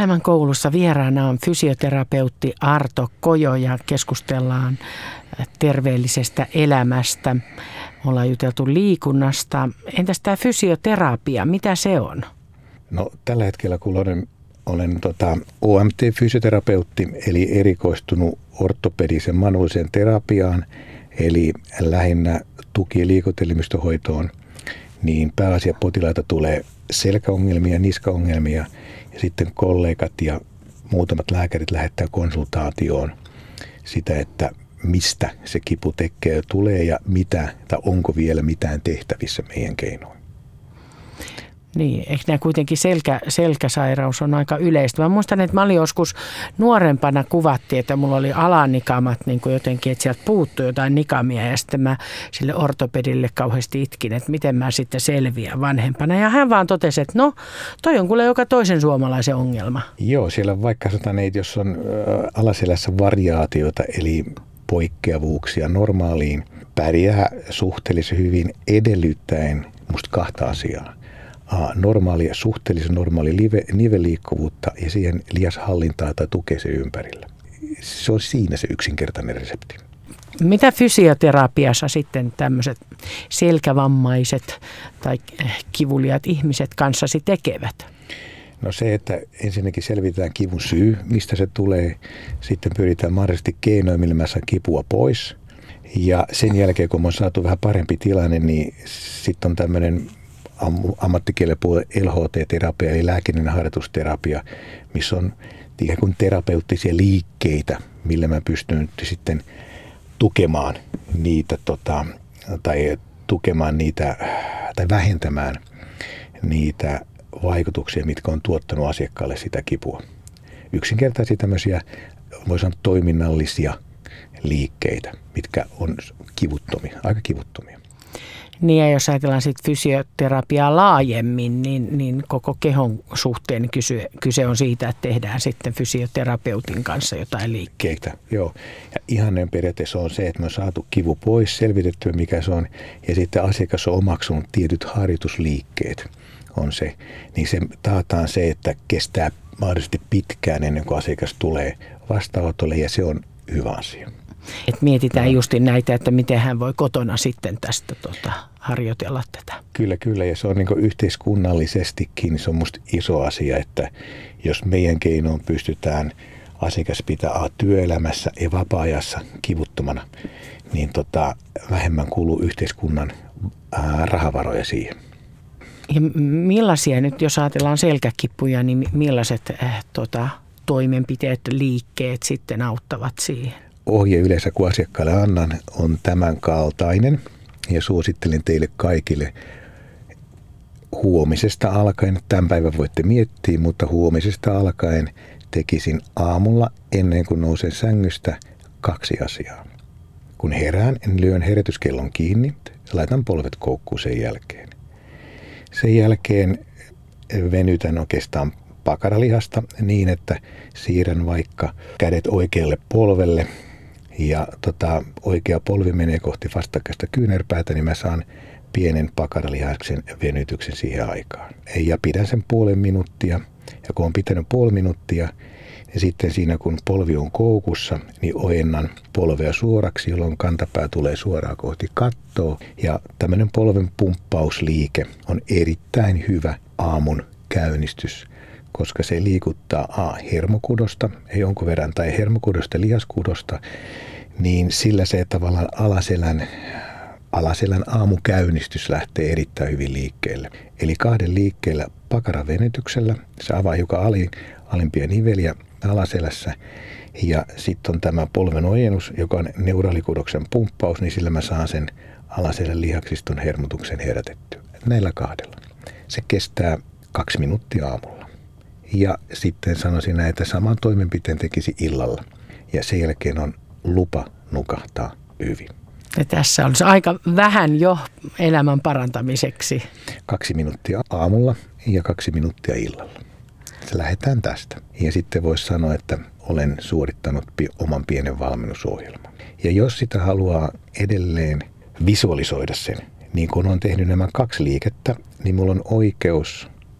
Elämänkoulussa vieraana on fysioterapeutti Arto Kojo ja keskustellaan terveellisestä elämästä. Ollaan juteltu liikunnasta. Entäs tämä fysioterapia, mitä se on? No tällä hetkellä kun olen OMT-fysioterapeutti, eli erikoistunut ortopedisen manuaaliseen terapiaan, eli lähinnä tuki- ja liikuntaelimistönhoitoon, niin pääasia potilaita tulee selkäongelmia, niskaongelmia ja sitten kollegat ja muutamat lääkärit lähettää konsultaatioon sitä, että mistä se kipu tulee ja mitä tai onko vielä mitään tehtävissä meidän keinoin. Niin, ehkä nämä kuitenkin selkäsairaus on aika yleistä. Mä muistan, että mä olin joskus nuorempana kuvattiin, että mulla oli alanikamat niin kuin jotenkin, että sieltä puuttui jotain nikamia ja sitten mä sille ortopedille kauheasti itkin, että miten mä sitten selviän vanhempana. Ja hän vaan totesi, että no, toi on kuule joka toisen suomalaisen ongelma. Joo, siellä vaikka jos on alaselässä variaatioita, eli poikkeavuuksia normaaliin, pärjää suhteellisen hyvin edellyttäen musta kahta asiaa. Suhteellisen normaali niveliikkuvuutta ja siihen liashallintaa tai tukea se ympärillä. Se on siinä se yksinkertainen resepti. Mitä fysioterapiassa sitten tämmöiset selkävammaiset tai kivuliaat ihmiset kanssasi tekevät? No se, että ensinnäkin selvitetään kivun syy, mistä se tulee. Sitten pyritään mahdollisesti keinoin, millä mä saan kipua pois. Ja sen jälkeen, kun on saatu vähän parempi tilanne, niin sitten on tämmöinen ammattikielen puolella LHT-terapia eli lääkinnällinen harjoitusterapia, missä on ikään kuin terapeuttisia liikkeitä, millä mä pystyn sitten tukemaan niitä tai vähentämään niitä vaikutuksia, mitkä on tuottanut asiakkaalle sitä kipua. Yksinkertaisia tämmöisiä, voi sanoa toiminnallisia liikkeitä, mitkä on aika kivuttomia. Niin ja jos ajatellaan sitten fysioterapiaa laajemmin, niin koko kehon suhteen kyse on siitä, että tehdään sitten fysioterapeutin kanssa jotain liikkeitä. Joo, ja ihanne periaatteessa on se, että me on saatu kivu pois, selvitetty mikä se on, ja sitten asiakas on omaksunut tietyt harjoitusliikkeet on se. Niin se taataan se, että kestää mahdollisesti pitkään ennen kuin asiakas tulee vastaanotolle, ja se on hyvä asia. Et mietitään justin näitä, että miten hän voi kotona sitten tästä harjoitella tätä. Kyllä, ja se on niin yhteiskunnallisestikin, se on musta iso asia, että jos meidän keinoin pystytään asiakas pitää työelämässä ja vapaa-ajassa kivuttomana, niin vähemmän kuluu yhteiskunnan rahavaroja siihen. Ja millaisia nyt, jos ajatellaan selkäkipuja, niin millaiset toimenpiteet, liikkeet sitten auttavat siihen? Ohje yleensä, kun asiakkaalle annan, on tämän kaltainen ja suosittelen teille kaikille huomisesta alkaen. Tämän päivän voitte miettiä, mutta huomisesta alkaen tekisin aamulla ennen kuin nousen sängystä 2 asiaa. Kun herään, lyön herätyskellon kiinni ja laitan polvet koukkuun sen jälkeen. Sen jälkeen venytän oikeastaan pakaralihasta niin, että siirrän vaikka kädet oikealle polvelle ja oikea polvi menee kohti vastakkaista kyynärpäätä, niin mä saan pienen pakaralihaksen venytyksen siihen aikaan. Ja pidän sen 0,5 minuuttia, ja kun on pitänyt 0,5 minuuttia, niin sitten siinä kun polvi on koukussa, niin ojennan polvea suoraksi, jolloin kantapää tulee suoraan kohti kattoa. Ja tämmöinen polven pumppausliike on erittäin hyvä aamun käynnistys, koska se liikuttaa hermokudosta, jonkun verran, tai hermokudosta, lihaskudosta, niin sillä se tavallaan alaselän aamukäynnistys lähtee erittäin hyvin liikkeelle. Eli 2 liikkeellä pakaravenytyksellä, se avaa hiukan alimpia niveliä alaselässä, ja sitten on tämä polven ojennus, joka on neuraalikudoksen pumppaus, niin sillä mä saan sen alaselän lihaksiston hermotuksen herätettyä. Näillä 2. Se kestää 2 minuuttia aamulla. Ja sitten sanoisin näin, että saman toimenpiteen tekisi illalla. Ja sen jälkeen on lupa nukahtaa hyvin. Ja tässä on aika vähän jo elämän parantamiseksi. 2 minuuttia aamulla ja 2 minuuttia illalla. Lähdetään tästä. Ja sitten voisi sanoa, että olen suorittanut oman pienen valmennusohjelman. Ja jos sitä haluaa edelleen visualisoida sen, niin kun on tehnyt nämä 2 liikettä, niin mulla on oikeus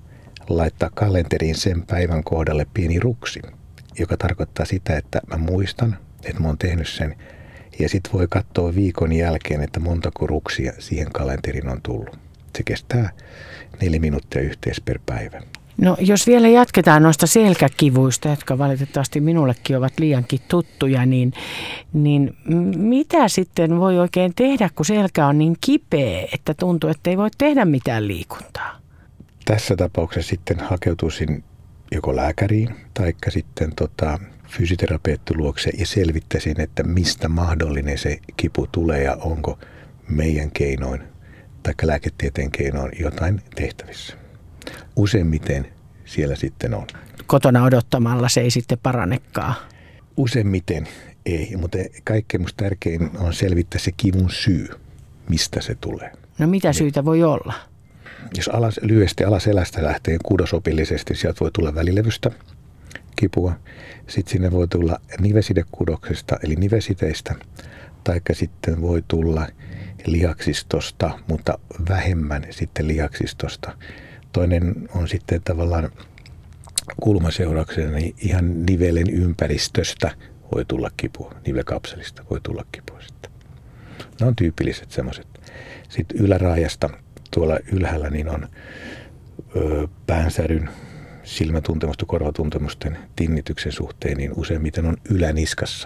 laittaa kalenteriin sen päivän kohdalle pieni ruksi, joka tarkoittaa sitä, että mä muistan, että mä oon tehnyt sen. Ja sitten voi katsoa viikon jälkeen, että montako ruksia siihen kalenteriin on tullut. Se kestää 4 minuuttia yhteensä per päivä. No jos vielä jatketaan noista selkäkivuista, jotka valitettavasti minullekin ovat liiankin tuttuja, niin mitä sitten voi oikein tehdä, kun selkä on niin kipeä, että tuntuu, että ei voi tehdä mitään liikuntaa? Tässä tapauksessa sitten hakeutuisin joko lääkäriin tai sitten fysioterapeutin luokse ja selvittäisin, että mistä mahdollinen se kipu tulee ja onko meidän keinoin tai lääketieteen keinoin jotain tehtävissä. Useimmiten siellä sitten on. Kotona odottamalla se ei sitten paranekaan. Useimmiten ei, mutta kaikkein musta tärkein on selvittää se kivun syy, mistä se tulee. No mitä syytä voi olla? Jos lyhyesti alaselästä lähtee kudosopillisesti, sieltä voi tulla välilevystä kipua. Sitten sinne voi tulla nivesidekudoksesta eli nivesiteistä, taikka sitten voi tulla lihaksistosta, mutta vähemmän sitten lihaksistosta. Toinen on sitten tavallaan kulmaseurauksena, niin ihan nivelen ympäristöstä voi tulla kipua, nivekapselista voi tulla kipua sitten. Ne on tyypilliset semmoiset. Sitten yläraajasta tuolla ylhäällä niin on päänsäryn, silmätuntemusten, korvatuntemusten, tinnityksen suhteen, niin useimmiten on yläniskassa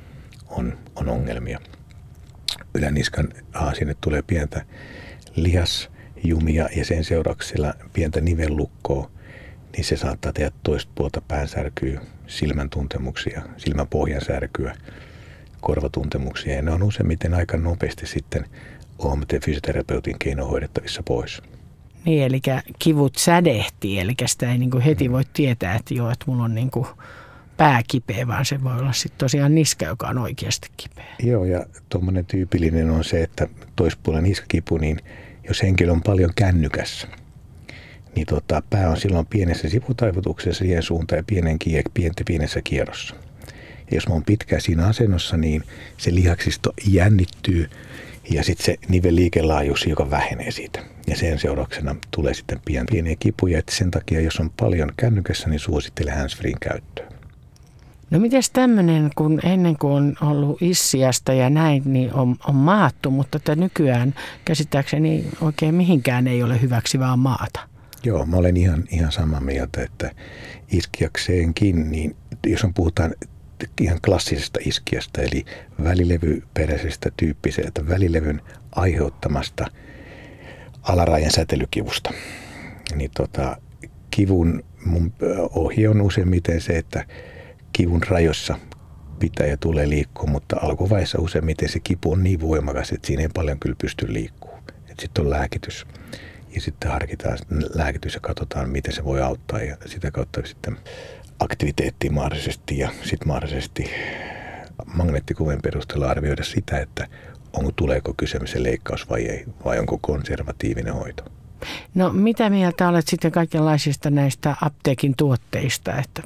on ongelmia. Yläniskan sinne tulee pientä lihasjumia ja sen seurauksella pientä nivellukkoa, niin se saattaa tehdä toista puolta päänsärkyä, silmäntuntemuksia, silmänpohjan särkyä, korvatuntemuksia. Ja ne on useimmiten aika nopeasti sitten OMT-fysioterapeutin keinoin hoidettavissa pois. Niin, eli kivut sädehtii, eli sitä ei niin kuin heti voi tietää, että joo, että mulla on niin kuin pää kipeä, vaan se voi olla sitten tosiaan niska, joka on oikeasti kipeä. Joo, ja tuommoinen tyypillinen on se, että toispuolen niskakipu, niin jos henkilö on paljon kännykässä, niin pää on silloin pienessä sivutaivutuksessa siihen suuntaan ja pienessä kierrossa. Ja jos mä oon pitkään siinä asennossa, niin se lihaksisto jännittyy ja sitten se niveliikelaajuus, joka vähenee siitä. Ja sen seurauksena tulee sitten pieniä kipuja, että sen takia, jos on paljon kännykässä, niin suosittelen handsfreen käyttöä. No mites tämmöinen, kun ennen kuin on ollut issiasta ja näin, niin on maattu, mutta että nykyään käsittääkseni oikein mihinkään ei ole hyväksi vaan maata. Joo, mä olen ihan samaa mieltä, että iskiakseenkin, niin jos puhutaan ihan klassisesta iskiasta, eli välilevyperäisestä tyyppiseltä välilevyn aiheuttamasta alaraajan säteilykivusta, niin kivun mun ohje on useimmiten se, että kivun rajoissa pitää ja tulee liikkua, mutta alkuvaiheessa useimmiten se kipu on niin voimakas, että siinä ei paljon kyllä pysty liikkumaan. Sitten on lääkitys ja sitten harkitaan lääkitys ja katsotaan, miten se voi auttaa ja sitä kautta sitten aktiviteettiin mahdollisesti ja sitten mahdollisesti magneettikuvien perusteella arvioida sitä, että tuleeko kysymys leikkaus vai ei, vai onko konservatiivinen hoito. No mitä mieltä olet sitten kaikenlaisista näistä apteekin tuotteista, että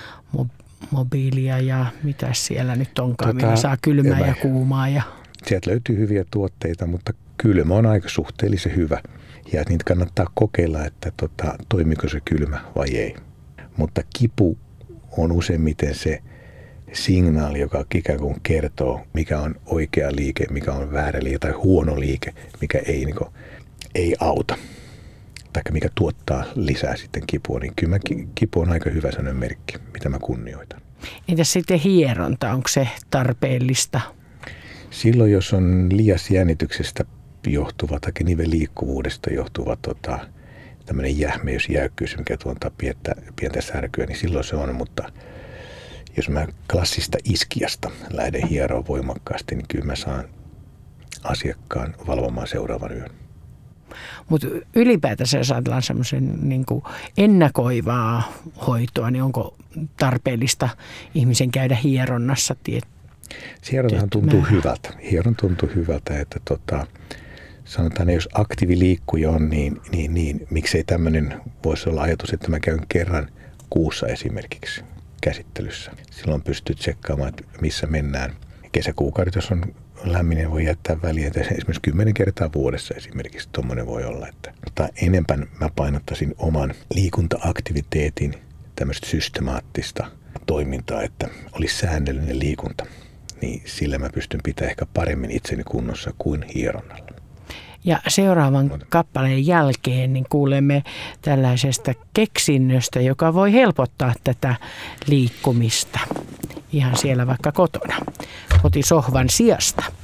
mobiilia ja mitä siellä nyt onkaan, millä saa kylmää ja kuumaa. Sieltä löytyy hyviä tuotteita, mutta kylmä on aika suhteellisen hyvä ja niitä kannattaa kokeilla, että toimiko se kylmä vai ei. Mutta kipu on useimmiten se signaali, joka ikään kuin kertoo, mikä on oikea liike, mikä on väärä liike tai huono liike, mikä ei auta tai mikä tuottaa lisää sitten kipua. Niin kyllä kipu on aika hyvä sellainen merkki, mitä mä kunnioitan. Entäs sitten hieronta, onko se tarpeellista? Silloin, jos on liasjännityksestä johtuva tai niveliikkuvuudesta johtuva tämmöinen jähmeys, jäykkyys, mikä tuottaa pientä särkyä, niin silloin se on, mutta jos mä klassista iskiasta lähden hieroon voimakkaasti, niin kyllä mä saan asiakkaan valvomaan seuraavan yön. Mutta ylipäätänsä jos ajatellaan semmoisen niin kuin ennakoivaa hoitoa, niin onko tarpeellista ihmisen käydä hieronnassa? Hierontahan tuntuu hyvältä. Hieron tuntuu hyvältä, että sanotaan, jos aktiiviliikkuja on, niin miksei tämmöinen voisi olla ajatus, että mä käyn kerran kuussa esimerkiksi käsittelyssä. Silloin pystyy tsekkaamaan, että missä mennään. Kesäkuukaudet, jos on lämminen voi jättää väliä. Esimerkiksi 10 kertaa vuodessa esimerkiksi tuommoinen voi olla. Mutta enempän mä painottaisin oman liikunta-aktiviteetin tämmöistä systemaattista toimintaa, että olisi säännöllinen liikunta. Niin sillä mä pystyn pitämään ehkä paremmin itseni kunnossa kuin hieronnalla. Ja seuraavan kappaleen jälkeen niin kuulemme tällaisesta keksinnöstä, joka voi helpottaa tätä liikkumista ihan siellä vaikka kotona, kotisohvan sijasta.